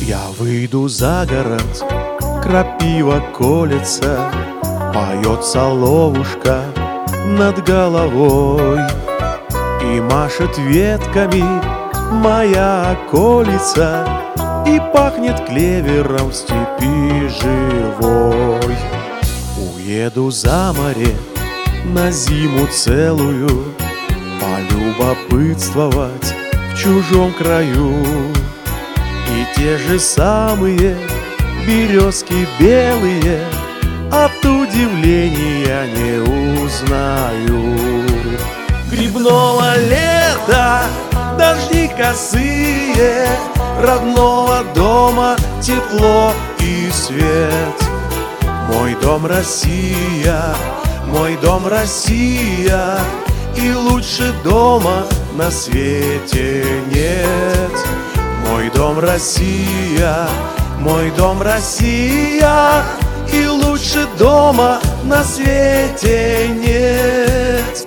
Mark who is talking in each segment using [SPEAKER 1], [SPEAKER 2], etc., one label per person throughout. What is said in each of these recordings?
[SPEAKER 1] Я выйду за город, крапива колется, поет соловушка над головой и машет ветками моя околица, и пахнет клевером в степи живой. Уеду за море на зиму целую, полюбопытствовать в чужом краю. И те же самые березки белые от удивления не узнаю. Грибного лета дожди косые, родного дома тепло и свет. Мой дом Россия, мой дом Россия, и лучше дома на свете нет. Мой дом Россия, мой дом Россия, и лучше дома на свете нет.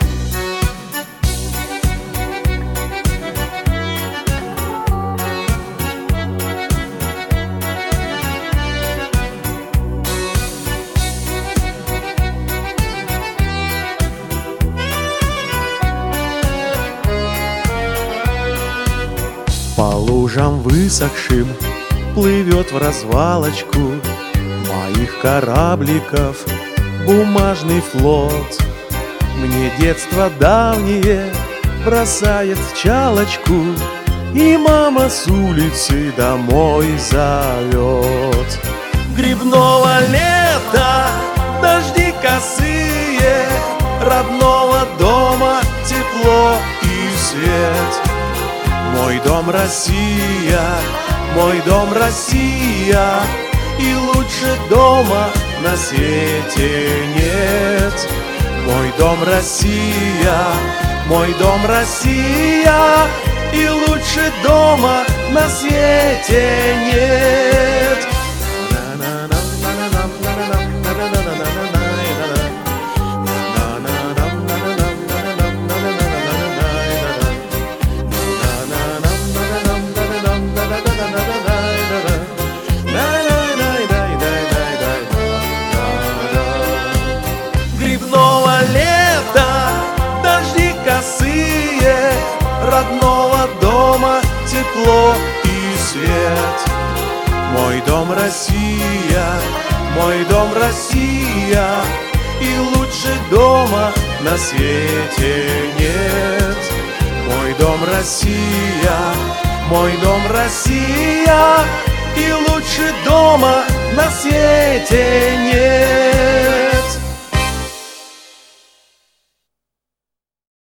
[SPEAKER 1] По лужам высохшим плывет в развалочку моих корабликов бумажный флот. Мне детство давнее бросает в чалочку, и мама с улицы домой зовет. Грибного лета дожди косые, родного дома тепло и свет. Мой дом Россия, мой дом Россия, и лучше дома на свете нет. Мой дом Россия, мой дом Россия, и лучше дома на свете нет. Грибного лета дожди косые, родного дома тепло и свет. Мой дом Россия, мой дом Россия, и лучше дома на свете нет. Мой дом Россия, мой дом Россия, и лучше дома на свете нет.